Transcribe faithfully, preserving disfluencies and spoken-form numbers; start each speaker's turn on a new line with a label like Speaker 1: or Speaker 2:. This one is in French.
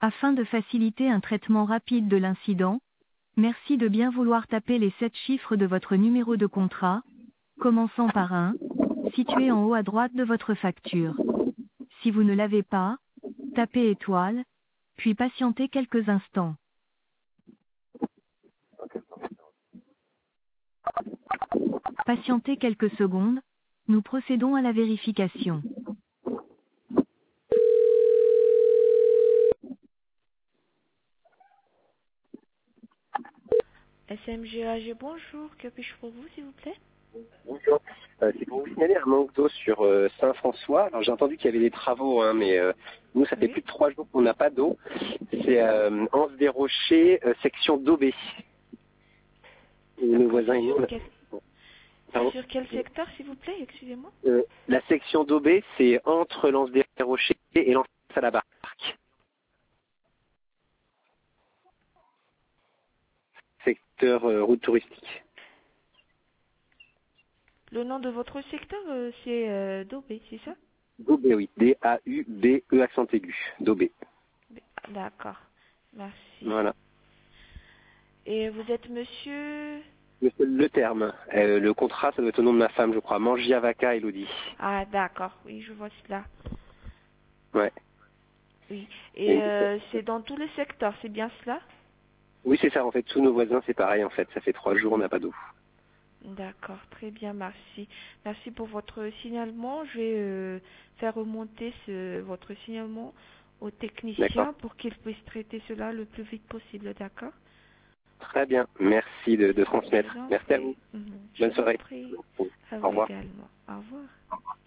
Speaker 1: Afin de faciliter un traitement rapide de l'incident, merci de bien vouloir taper les sept chiffres de votre numéro de contrat, commençant par un, situé en haut à droite de votre facture. Si vous ne l'avez pas, tapez étoile, puis patientez quelques instants. Patientez quelques secondes, nous procédons à la vérification. S M G A G, bonjour, que puis-je pour vous s'il vous plaît?
Speaker 2: Bonjour. Euh, c'est pour vous signaler un manque d'eau sur euh, Saint-François. Alors j'ai entendu qu'il y avait des travaux, hein, mais euh, nous ça fait
Speaker 1: Oui.
Speaker 2: plus de trois jours qu'on n'a pas d'eau. C'est euh, Anse des Rochers, euh, section d'Aubé. Et nos
Speaker 1: D'accord,
Speaker 2: voisins
Speaker 1: c'est
Speaker 2: et nous.
Speaker 1: sur
Speaker 2: là-
Speaker 1: quel, c'est
Speaker 2: Pardon.
Speaker 1: sur quel secteur s'il vous plaît, excusez-moi?
Speaker 2: Euh, la section d'Aubé, c'est entre l'Anse des Rochers et l'Anse à la Barque. Secteur euh, route touristique.
Speaker 1: Le nom de votre secteur, euh, c'est euh, Dobé, c'est ça?
Speaker 2: D'Aubé, oui. D A U B E accent aigu. D'Aubé.
Speaker 1: D'accord, merci.
Speaker 2: Voilà.
Speaker 1: Et vous êtes monsieur...
Speaker 2: Monsieur Le Terme. Euh, le contrat, ça doit être au nom de ma femme, je crois. Mangiavaca Elodie.
Speaker 1: Ah d'accord, oui, je vois cela.
Speaker 2: Ouais.
Speaker 1: Oui, et
Speaker 2: Et-
Speaker 1: euh, c'est dans tous les secteurs, c'est bien cela?
Speaker 2: Oui, c'est ça, en fait, tous nos voisins, c'est pareil, en fait. Ça fait trois jours, on n'a pas d'eau.
Speaker 1: D'accord, très bien, merci. Merci pour votre signalement. Je vais euh, faire remonter ce, votre signalement au
Speaker 2: D'accord.
Speaker 1: technicien pour qu'il puisse traiter cela le plus vite possible, d'accord?
Speaker 2: Très bien. Merci de, de
Speaker 1: Je
Speaker 2: transmettre.
Speaker 1: vous en
Speaker 2: Merci à
Speaker 1: prie.
Speaker 2: vous.
Speaker 1: Mhm. Je
Speaker 2: Bonne
Speaker 1: vous en
Speaker 2: soirée.
Speaker 1: prie. À
Speaker 2: Au
Speaker 1: vous
Speaker 2: revoir.
Speaker 1: également. Au revoir.